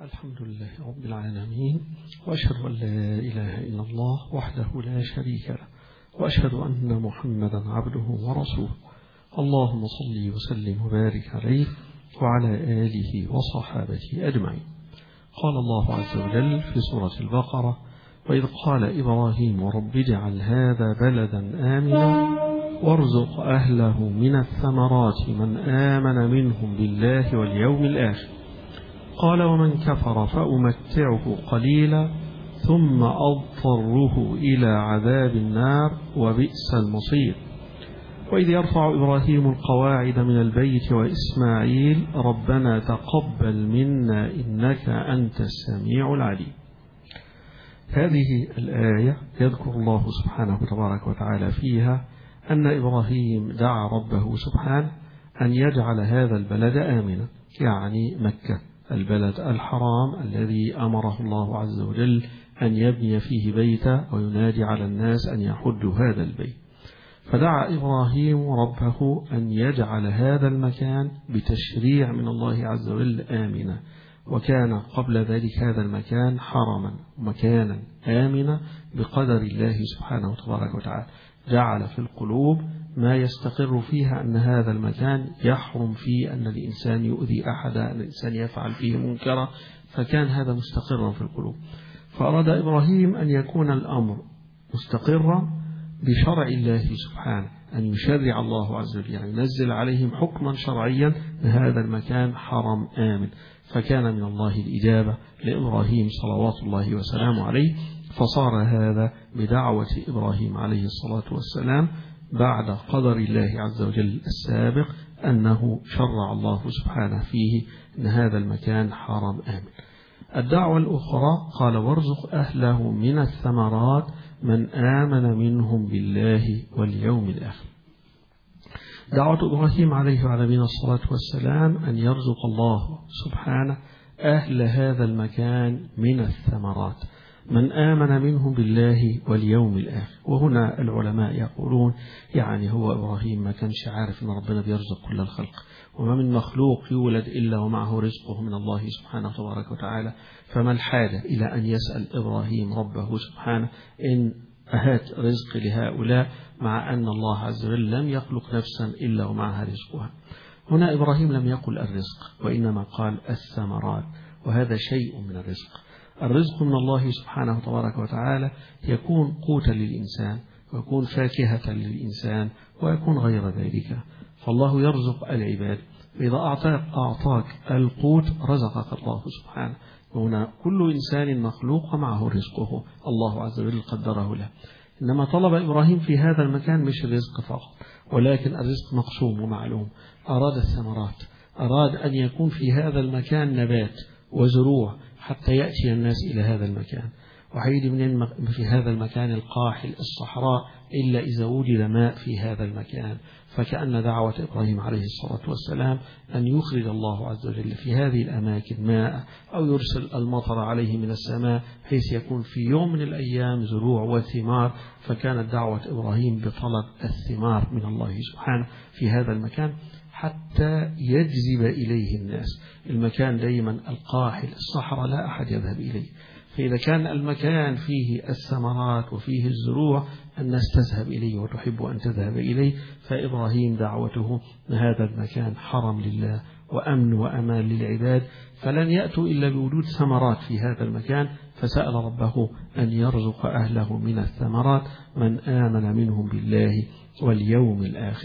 الحمد لله رب العالمين، وأشهد أن لا إله إلا الله وحده لا شريك له، وأشهد أن محمدا عبده ورسوله. اللهم صل وسلم وبارك عليه وعلى آله وصحابته أجمعين. قال الله عز وجل في سورة البقرة: وإذ قال إبراهيم رب اجعل هذا بلدا آمنا وارزق أهله من الثمرات من آمن منهم بالله واليوم الآخر قال ومن كفر فأمتعه قليلا ثم أضطره إلى عذاب النار وبئس المصير. وإذ يرفع إبراهيم القواعد من البيت وإسماعيل ربنا تقبل منا إنك أنت السميع العليم. هذه الآية يذكر الله سبحانه تبارك وتعالى فيها أن إبراهيم دعا ربه سبحانه أن يجعل هذا البلد آمنا، يعني مكة البلد الحرام الذي أمره الله عز وجل أن يبني فيه بيتا وينادي على الناس أن يحجوا هذا البيت. فدعا إبراهيم ربه أن يجعل هذا المكان بتشريع من الله عز وجل آمنا، وكان قبل ذلك هذا المكان حرما مكانا آمنا بقدر الله سبحانه تبارك وتعالى. جعل في القلوب ما يستقر فيها أن هذا المكان يحرم فيه أن الإنسان يؤذي أحدا، أن الإنسان يفعل فيه منكرا، فكان هذا مستقرا في القلوب. فأراد إبراهيم أن يكون الأمر مستقرا بشرع الله سبحانه، أن يشرع الله عز وجل، يعني ينزل عليهم حكما شرعيا هذا المكان حرم آمن. فكان من الله الإجابة لإبراهيم صلوات الله وسلامه عليه، فصار هذا بدعوة إبراهيم عليه الصلاة والسلام بعد قدر الله عز وجل السابق أنه شرع الله سبحانه فيه أن هذا المكان حرم آمن. الدعوة الأخرى قال وارزق أهله من الثمرات من آمن منهم بالله واليوم الآخر. دعوة إبراهيم عليه وعلى نبينا الصلاة والسلام أن يرزق الله سبحانه أهل هذا المكان من الثمرات من آمن منهم بالله واليوم الآخر. وهنا العلماء يقولون يعني هو إبراهيم ما كانش عارف أن ربنا بيرزق كل الخلق، وما من مخلوق يولد إلا ومعه رزقه من الله سبحانه تبارك وتعالى، فما الحاجة إلى أن يسأل إبراهيم ربه سبحانه إن أهات رزق لهؤلاء، مع أن الله عز وجل لم يخلق نفسا إلا ومعها رزقها. هنا إبراهيم لم يقل الرزق، وإنما قال الثمرات، وهذا شيء من الرزق. الرزق من الله سبحانه تبارك وتعالى يكون قوتا للإنسان، ويكون فاكهة للإنسان، ويكون غير ذلك. فالله يرزق العباد، فإذا أعطاك القوت رزقك الله سبحانه. هنا كل إنسان مخلوق معه رزقه الله عز وجل قدره له. إنما طلب إبراهيم في هذا المكان مش الرزق فقط، ولكن الرزق مقسوم ومعلوم. أراد الثمرات، أراد أن يكون في هذا المكان نبات وزروع حتى يأتي الناس إلى هذا المكان. وحيد من في هذا المكان القاحل الصحراء إلا إذا وجد ماء في هذا المكان. فكأن دعوة إبراهيم عليه الصلاة والسلام أن يخرج الله عز وجل في هذه الأماكن ماء، أو يرسل المطر عليه من السماء بحيث يكون في يوم من الأيام زروع وثمار. فكانت دعوة إبراهيم بطلب الثمار من الله سبحانه في هذا المكان حتى يجذب إليه الناس. المكان دائما القاحل الصحراء لا أحد يذهب إليه، فإذا كان المكان فيه الثمرات وفيه الزروع الناس تذهب إليه وتحب أن تذهب إليه. فإبراهيم دعوته هذا المكان حرم لله وأمن وأمان للعباد، فلن يأتوا إلا بوجود ثمرات في هذا المكان. فسأل ربه أن يرزق أهله من الثمرات من آمن منهم بالله واليوم الآخر.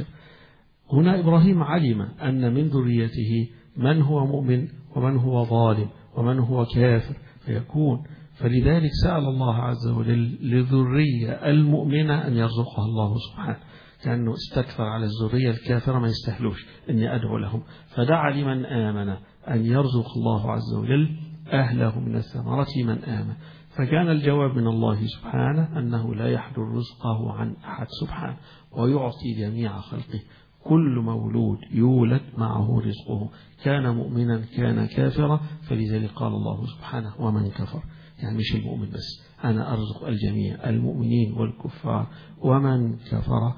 هنا إبراهيم علم أن من ذريته من هو مؤمن ومن هو ظالم ومن هو كافر فيكون، فلذلك سأل الله عز وجل للذرية المؤمنة أن يرزقها الله سبحانه، كأنه استكثر على الذرية الكافرة ما يستهلوش أني أدعو لهم. فدعا لمن آمن أن يرزق الله عز وجل أهله من الثمرة من آمن. فكان الجواب من الله سبحانه أنه لا يحجر رزقه عن أحد سبحانه، ويعطي جميع خلقه. كل مولود يولد معه رزقه، كان مؤمنا كان كافرا. فلذلك قال الله سبحانه ومن كفر، يعني مش المؤمن بس، أنا أرزق الجميع المؤمنين والكفار. ومن كفر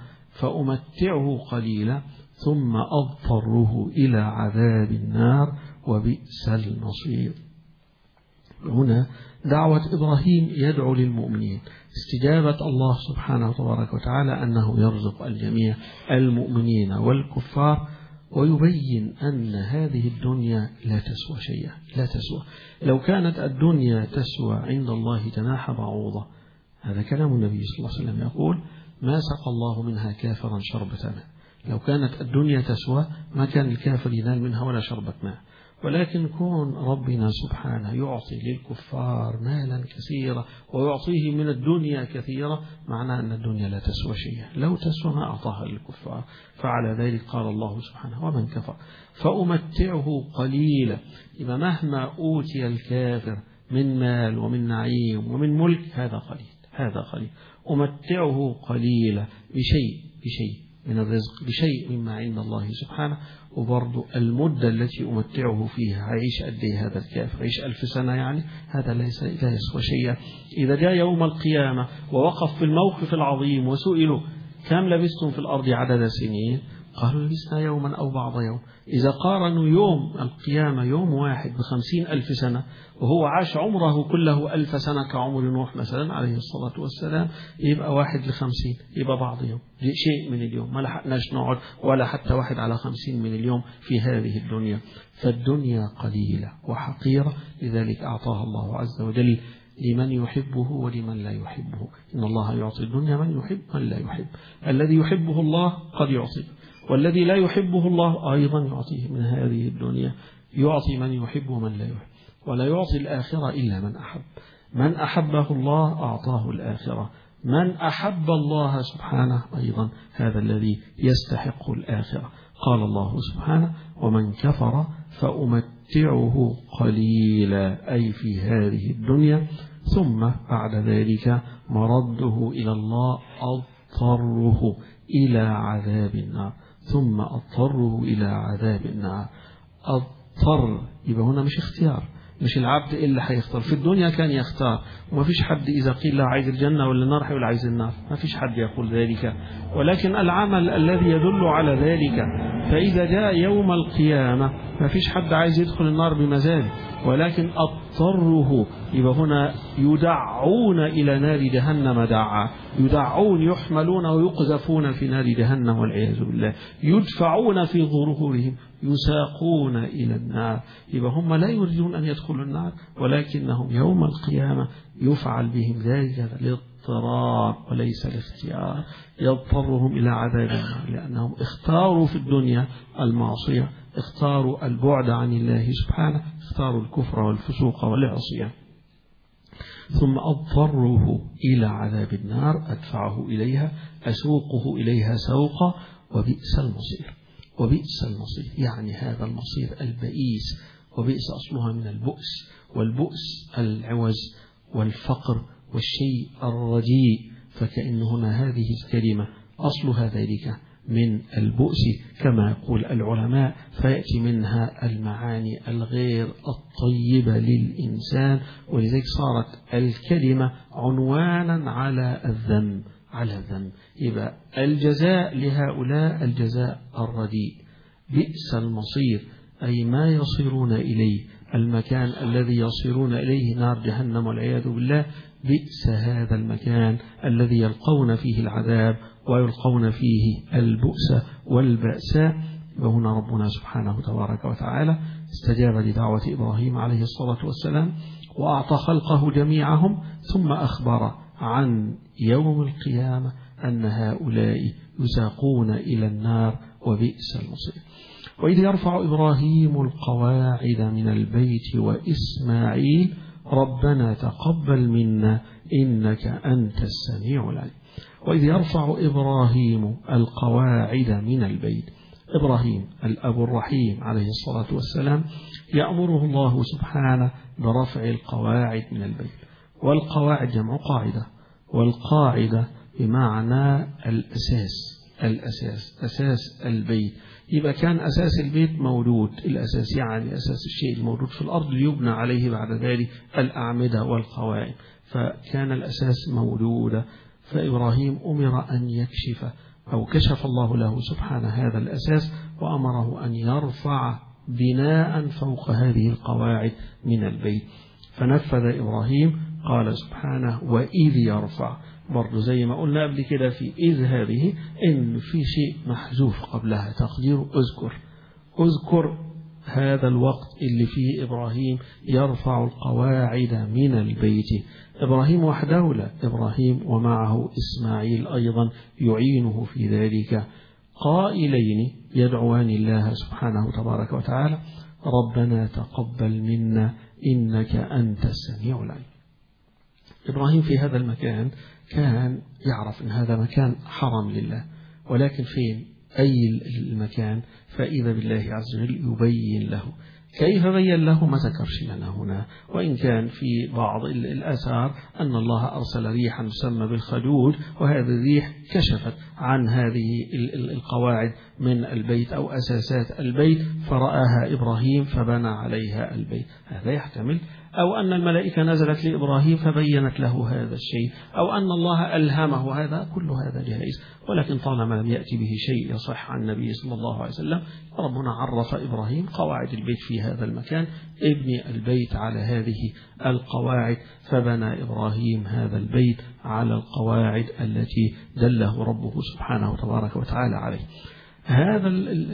فأمتعه قليلا ثم أضطره إلى عذاب النار وبئس المصير. هنا دعوة إبراهيم يدعو للمؤمنين، استجابة الله سبحانه وتبارك وتعالى أنه يرزق الجميع المؤمنين والكفار، ويبين أن هذه الدنيا لا تسوى شيئا، لا تسوى. لو كانت الدنيا تسوى عند الله جناح بعوضة، هذا كلام النبي صلى الله عليه وسلم يقول: ما سقى الله منها كافرا شربة ماء. لو كانت الدنيا تسوى ما كان الكافر ينال منها ولا شربة ماء، ولكن كون ربنا سبحانه يعطي للكفار مالا كثيرا ويعطيه من الدنيا كثيرا، معناه أن الدنيا لا تسوى شيئا، لو تسوى ما أعطاها للكفار. فعلى ذلك قال الله سبحانه: ومن كفر فأمتعه قليلا. إذا مهما أوتي الكافر من مال ومن نعيم ومن ملك هذا قليل، هذا قليل. أمتعه قليلا بشيء من الرزق، بشيء مما عند الله سبحانه. وبرضو المدة التي أمتعه فيها، عيش قد ايه هذا الكافر؟ عيش 1000 سنة يعني؟ هذا لا يسوى شيئا. إذا جاء يوم القيامة ووقف في الموقف العظيم وسئلوا: كم لبستم في الأرض عدد سنين؟ قالوا: لبسنا يوما أو بعض يوم. إذا قارنوا يوم القيامة يوم واحد ب50,000 سنة، وهو عاش عمره كله 1000 سنة كعمر نوح مثلا عليه الصلاة والسلام، يبقى 1 ل50، يبقى بعض يوم، شيء من اليوم، ما لحقناش نقعد ولا حتى 1 على 50 من اليوم في هذه الدنيا. فالدنيا قليلة وحقيرة، لذلك أعطاها الله عز وجل لمن يحبه ولمن لا يحبه. إن الله يعطي الدنيا من يحب من لا يحب. الذي يحبه الله قد يعطيه، والذي لا يحبه الله أيضا يعطيه من هذه الدنيا. يعطي من يحب ومن لا يحب، ولا يعطي الآخرة إلا من أحب. من أحبه الله أعطاه الآخرة، من أحب الله سبحانه أيضا هذا الذي يستحق الآخرة. قال الله سبحانه: ومن كفر فأمتعه قليلا، أي في هذه الدنيا، ثم بعد ذلك مرده إلى الله، أضطره إلى عذاب النار. ثم أضطره إلى عذاب النار. أضطر يبقى هنا مش اختيار، مش العبد إلا هيختار. في الدنيا كان يختار، وما فيش حد إذا قيل له عايز الجنة ولا النار هيقول عايز النار، ما فيش حد يقول ذلك، ولكن العمل الذي يدل على ذلك. فإذا جاء يوم القيامة ما فيش حد عايز يدخل النار بمزاجه، ولكن أضطره. يبقى هنا يدعون إلى نار جهنم دعا، يدعون، يحملون ويقذفون في نار جهنم والعياذ بالله، يدفعون في ظهورهم، يساقون إلى النار. يبقى هم لا يريدون أن يدخلوا النار، ولكنهم يوم القيامة يفعل بهم ذلك الاضطرار وليس الاختيار، يضطرهم إلى عذاب النار، لأنهم اختاروا في الدنيا المعصية، اختاروا البعد عن الله سبحانه، اختاروا الكفر والفسوق والعصيان. ثم أضطره إلى عذاب النار، أدفعه إليها، أسوقه إليها سوقا، وبئس المصير. وبئس المصير يعني هذا المصير البئيس، وبئس أصلها من البؤس، والبؤس العوز والفقر والشيء الرديء، فكأن هنا هذه الكلمة أصلها ذلك من البؤس كما يقول العلماء، فيأتي منها المعاني الغير الطيبة للإنسان، ولذلك صارت الكلمة عنوانا على الذنب، على الذنب. يبقى الجزاء لهؤلاء الجزاء الرديء. بئس المصير أي ما يصيرون إليه، المكان الذي يصيرون إليه نار جهنم والعياذ بالله. بئس هذا المكان الذي يلقون فيه العذاب ويلقون فيه البؤس والبأساء. وهنا ربنا سبحانه تبارك وتعالى استجاب لدعوة إبراهيم عليه الصلاة والسلام وأعطى خلقه جميعهم، ثم أخبر عن يوم القيامة أن هؤلاء يساقون إلى النار، وبئس المصير. وإذ يرفع إبراهيم القواعد من البيت وإسماعيل ربنا تقبل منا إنك أنت السميع العليم. وإذ يرفع إبراهيم القواعد من البيت، إبراهيم الأب الرحيم عليه الصلاة والسلام يأمره الله سبحانه برفع القواعد من البيت. والقواعد جمع قاعدة، والقاعدة بمعنى الأساس، الأساس، أساس البيت. يبقى كان أساس البيت موجود، الأساس يعني أساس الشيء الموجود في الأرض يبنى عليه بعد ذلك الأعمدة والقواعد، فكان الأساس موجودا. فإبراهيم أمر أن يكشف، أو كشف الله له سبحانه هذا الأساس، وأمره أن يرفع بناء فوق هذه القواعد من البيت. فنفذ إبراهيم. قال سبحانه وإذ يرفع، برضو زي ما قلنا قبل كده في إذ هذه إن في شيء محذوف قبلها تقدير أذكر هذا الوقت اللي فيه إبراهيم يرفع القواعد من البيت. إبراهيم وحده لا، إبراهيم ومعه إسماعيل أيضا يعينه في ذلك، قائلين يدعوان الله سبحانه تبارك وتعالى ربنا تقبل منا إنك أنت السميع العليم. إبراهيم في هذا المكان كان يعرف أن هذا مكان حرم لله، ولكن فين أي المكان؟ فإذا بالله عز وجل يبين له. كيف بين له ما ذكرش لنا هنا، وإن كان في بعض الآثار أن الله أرسل ريحا تسمى بالخدود، وهذه الريح كشفت عن هذه القواعد من البيت أو أساسات البيت، فرآها إبراهيم فبنى عليها البيت. هذا يحتمل، أو أن الملائكة نزلت لإبراهيم فبينت له هذا الشيء، أو أن الله ألهمه هذا، كل هذا جائز. ولكن طالما لم يأتي به شيء يصح عن النبي صلى الله عليه وسلم، ربنا عرف إبراهيم قواعد البيت في هذا المكان، ابني البيت على هذه القواعد، فبنى إبراهيم هذا البيت على القواعد التي دله ربه سبحانه تبارك وتعالى عليه. هذا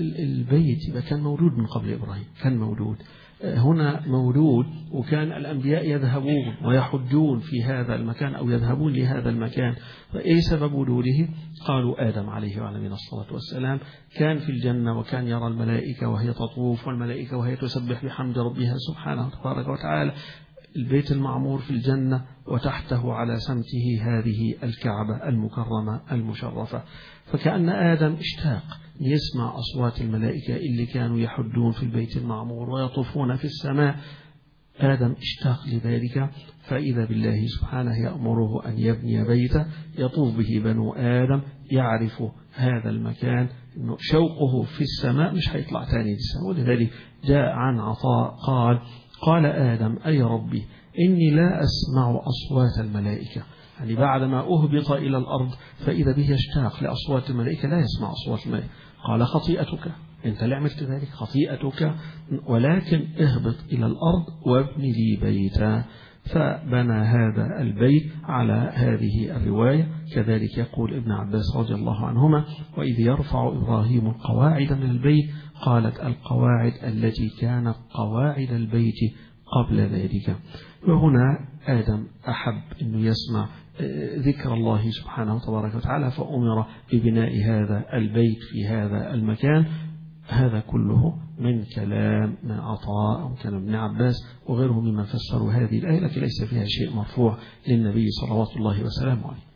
البيت كان موجود من قبل إبراهيم، كان موجود هنا موجود، وكان الأنبياء يذهبون ويحجون في هذا المكان أو يذهبون لهذا المكان. فإيه سبب وجوده؟ قالوا آدم عليه وعلى نبينا الصلاة والسلام كان في الجنة، وكان يرى الملائكة وهي تطوف، والملائكة وهي تسبح بحمد ربها سبحانه تبارك وتعالى. البيت المعمور في الجنة، وتحته على سمته هذه الكعبة المكرمة المشرفة. فكأن آدم اشتاق يسمع أصوات الملائكة اللي كانوا يحدون في البيت المعمور ويطوفون في السماء. آدم اشتاق لذلك، فإذا بالله سبحانه يأمره أن يبني بيته يطوف به بنو آدم، يعرف هذا المكان إنه شوقه في السماء مش هيطلع تاني للسماء. ولذلك جاء عن عطاء قال آدم أي ربي إني لا أسمع أصوات الملائكة، يعني بعدما أهبط إلى الأرض فإذا به يشتاق لأصوات الملائكة لا يسمع أصوات الملائكة. قال خطيئتك، أنت لا عملت ذلك، خطيئتك، ولكن اهبط إلى الأرض وابني لي بيتا. فبنى هذا البيت على هذه الرواية. كذلك يقول ابن عباس رضي الله عنهما وإذ يرفع إبراهيم القواعد من البيت، قالت القواعد التي كانت قواعد البيت قبل ذلك. وهنا آدم أحب أنه يسمع ذكر الله سبحانه تبارك وتعالى، فأمر ببناء هذا البيت في هذا المكان. هذا كله من كلام من عطاء وكلام ابن عباس وغيره مما فسروا هذه الآية، لكن ليس فيها شيء مرفوع للنبي صلوات الله وسلامه عليه.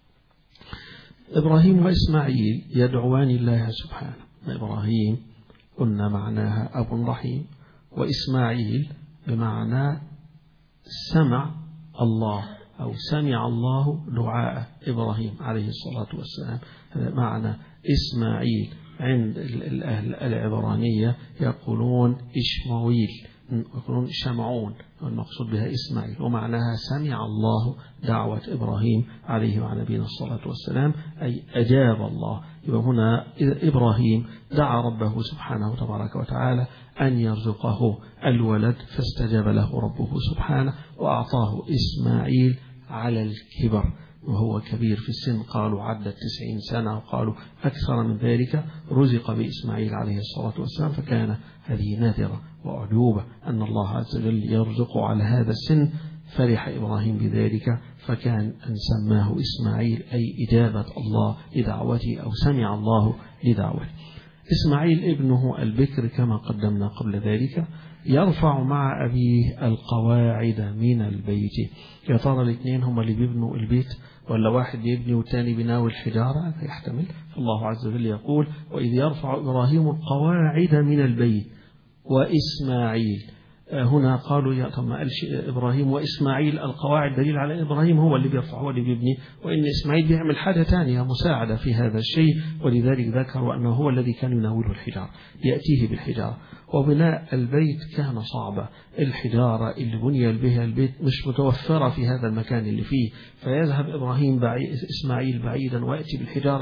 إبراهيم وإسماعيل يدعوان الله سبحانه. إبراهيم قلنا معناها أب رحيم، وإسماعيل بمعنى سمع الله أو سمع الله دعاء إبراهيم عليه الصلاة والسلام. هذا معنى إسماعيل. عند الأهل العبرانية يقولون إشمويل، يقولون شمعون، المقصود بها إسماعيل، ومعناها سمع الله دعوة إبراهيم عليه وعلى نبينا الصلاة والسلام، أي أجاب الله. وهنا إبراهيم دعا ربه سبحانه تبارك وتعالى أن يرزقه الولد، فاستجاب له ربه سبحانه وأعطاه إسماعيل على الكبر، وهو كبير في السن، قالوا عدت 90 سنة وقالوا أكثر من ذلك. رزق بإسماعيل عليه الصلاة والسلام، فكان هذه نادرة وأعجوبة أن الله عز وجل يرزق على هذا السن. فرح إبراهيم بذلك، فكان أن سماه إسماعيل أي إجابة الله لدعوته أو سمع الله لدعوته. إسماعيل ابنه البكر كما قدمنا قبل ذلك يرفع مع أبيه القواعد من البيت. يا ترى الاثنين هم اللي بيبنوا البيت ولا واحد يبني والتاني بناوي الحجارة؟ يحتمل. الله عز وجل يقول وإذ يرفع إبراهيم القواعد من البيت وإسماعيل. هنا قالوا يا طب ما قالش إبراهيم وإسماعيل القواعد، دليل على إبراهيم هو اللي بيرفع هو اللي بيبني، وإن إسماعيل بيعمل حاجة تانية مساعدة في هذا الشيء، ولذلك ذكروا أنه هو الذي كان يناوله الحجارة، يأتيه بالحجارة. وبناء البيت كان صعبة، الحجارة اللي بني بها البيت مش متوفرة في هذا المكان اللي فيه، فيذهب إسماعيل بعيدا ويأتي بالحجارة.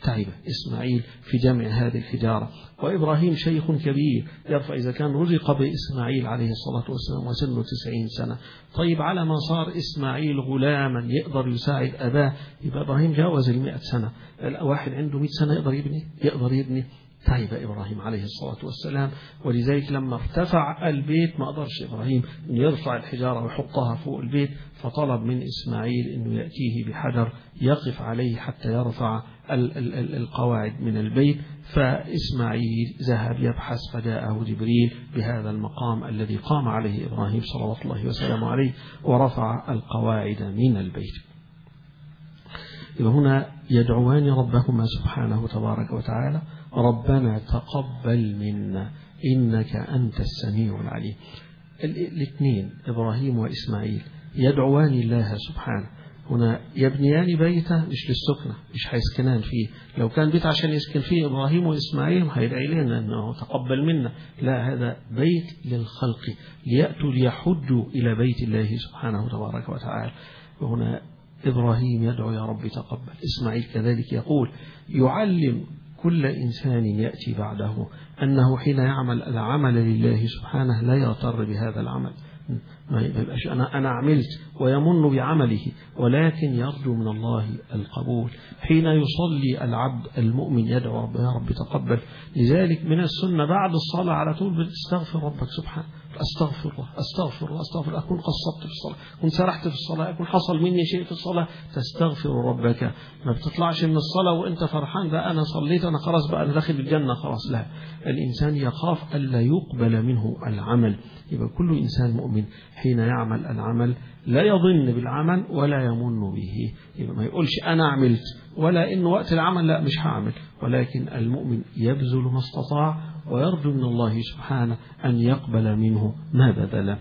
تعب إسماعيل في جمع هذه الحجارة. وإبراهيم شيخ كبير يرفع، إذا كان رزق بإسماعيل عليه الصلاة والسلام وسنه 90 سنة، طيب على ما صار إسماعيل غلاما يقدر يساعد أباه، يبقى إبراهيم جاوز 100 سنة. واحد عنده 100 سنة يقدر يبني. تعب إبراهيم عليه الصلاة والسلام، ولذلك لما ارتفع البيت ما قدرش إبراهيم أن يرفع الحجارة ويحطها فوق البيت، فطلب من إسماعيل أنه يأتيه بحجر يقف عليه حتى يرفع القواعد من البيت. فإسماعيل ذهب يبحث، فجاءه جبريل بهذا المقام الذي قام عليه إبراهيم صلى الله وسلم عليه، ورفع القواعد من البيت. هنا يدعوان ربهما سبحانه تبارك وتعالى: ربنا تقبل منا إنك أنت السميع العليم. الاثنين إبراهيم وإسماعيل يدعوان الله سبحانه. هنا يبنيان بيتا مش للسكنة، مش هيسكنان فيه. لو كان بيت عشان يسكن فيه إبراهيم وإسماعيل هيدعي لنا أنه تقبل منا، لا، هذا بيت للخلق ليأتوا ليحجوا إلى بيت الله سبحانه تبارك وتعالى. وهنا إبراهيم يدعو: يا رب تقبل. إسماعيل كذلك يقول، يعلم كل إنسان يأتي بعده أنه حين يعمل العمل لله سبحانه لا يغتر بهذا العمل، ما يبقاش أنا عملت ويمن بعمله، ولكن يرجو من الله القبول. حين يصلي العبد المؤمن يدعو: رب يا رب تقبل. لذلك من السنة بعد الصلاة على طول بتستغفر ربك سبحانه: أستغفر الله أستغفر الله أستغفر الله، أكون قصرت في الصلاة، أكون سرحت في الصلاة، أكون حصل مني شيء في الصلاة، تستغفر ربك. ما بتطلعش من الصلاة وأنت فرحان بقى أنا صليت أنا خلاص بقى أنا داخل الجنة خلاص، لا، الإنسان يخاف ألا يقبل منه العمل. يبقى كل إنسان مؤمن حين يعمل العمل لا يظن بالعمل ولا يمن به، يبقى ما يقولش أنا عملت، ولا إن وقت العمل لا مش هعمل، ولكن المؤمن يبذل ما استطاع ويرجو من الله سبحانه أن يقبل منه ما بذل.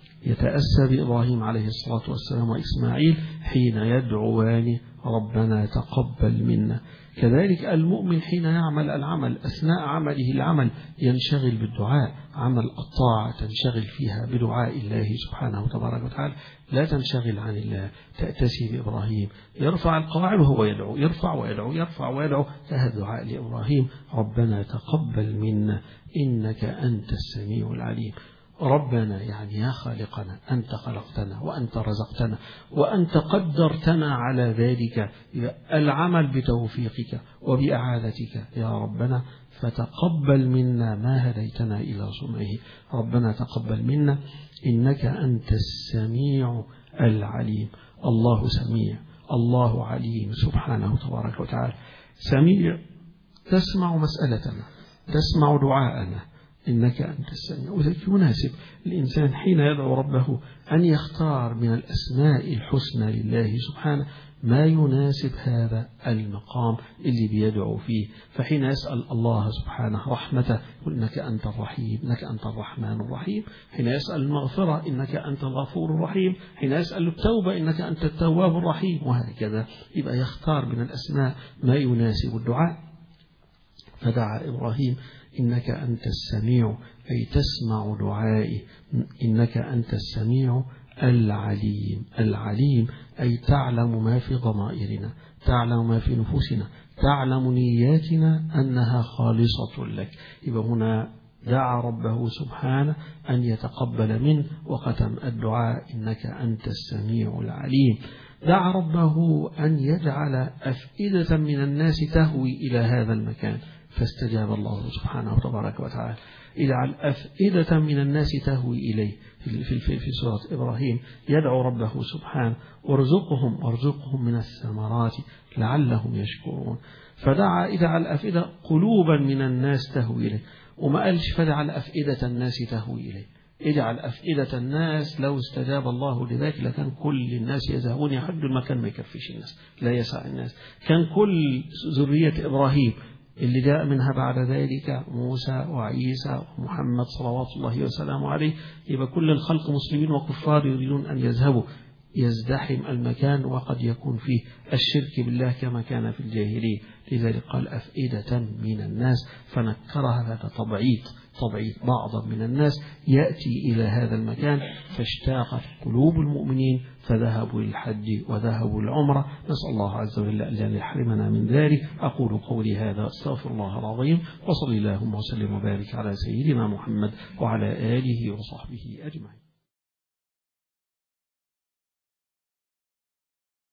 يتأسى بإبراهيم عليه الصلاة والسلام وإسماعيل حين يدعوان: ربنا تقبل منا. كذلك المؤمن حين يعمل العمل أثناء عمله العمل ينشغل بالدعاء، عمل الطاعة تنشغل فيها بدعاء الله سبحانه وتبارك وتعالى، لا تنشغل عن الله. تأتسي بإبراهيم يرفع القواعد وهو يدعو، يرفع ويدعو يرفع ويدعو، هذا دعاء لإبراهيم: ربنا تقبل منا إنك أنت السميع العليم. ربنا يعني يا خالقنا، أنت خلقتنا وأنت رزقتنا وأنت قدرتنا على ذلك، العمل بتوفيقك وبإعادتك يا ربنا، فتقبل منا ما هديتنا إلى صنعه. ربنا تقبل منا إنك أنت السميع العليم. الله سميع، الله عليم سبحانه تبارك وتعالى. سميع، تسمع مسألتنا، تسمع دعاءنا، إنك أنت السميع. وذلك يناسب الإنسان حين يدعو ربه أن يختار من الأسماء الحسنى لله سبحانه ما يناسب هذا المقام اللي بيدعو فيه. فحين يسأل الله سبحانه رحمته يقول: إنك أنت الرحيم، إنك أنت الرحمن الرحيم. حين يسأل المغفرة: إنك أنت الغفور الرحيم. حين يسأل التوبة: إنك أنت التواب الرحيم. وهكذا يبقى يختار من الأسماء ما يناسب الدعاء. فدعا إبراهيم: إنك أنت السميع، أي تسمع دعائي، إنك أنت السميع العليم. العليم أي تعلم ما في ضمائرنا، تعلم ما في نفوسنا، تعلم نياتنا أنها خالصة لك. يبقى هنا دعا ربه سبحانه أن يتقبل منه، وختم الدعاء: إنك أنت السميع العليم. دعا ربه أن يجعل أفئدة من الناس تهوي إلى هذا المكان، فاستجاب الله سبحانه وتبارك وتعالى. اجعل أفئدة من الناس تهوي إليه. في سورة إبراهيم يدعو ربه سبحانه: وارزقهم من الثمرات لعلهم يشكرون. فدعا: اجعل أفئدة قلوبا من الناس تهوي إليه، وما قالش فجعل أفئدة الناس تهوي إليه. اجعل أفئدة الناس، لو استجاب الله لذلك لكان كل الناس يذهبون يحجوا، المكان ما يكفيش الناس، لا يسع الناس. كان كل ذرية إبراهيم اللي جاء منها بعد ذلك موسى وعيسى ومحمد صلوات الله وسلامه عليه، يبقى كل الخلق مسلمين وكفار يريدون أن يذهبوا، يزدحم المكان وقد يكون فيه الشرك بالله كما كان في الجاهلية. لذلك قال أفئدة من الناس، فنكرها هذا تبعيض، تضعيف. بعض من الناس يأتي إلى هذا المكان فاشتاقت قلوب المؤمنين فذهبوا للحج وذهبوا للعمرة. نسأل الله عز وجل أن يحرمنا من ذلك. أقول قولي هذا أستغفر الله العظيم، وصلي اللهم وسلم وبارك على سيدنا محمد وعلى آله وصحبه أجمعين.